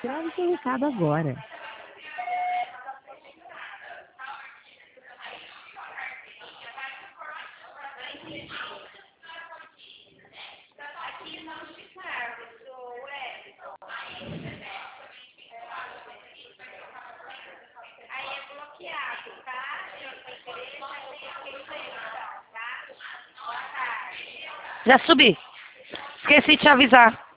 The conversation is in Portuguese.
Grave seu recado agora. Já subi. Esqueci de te avisar.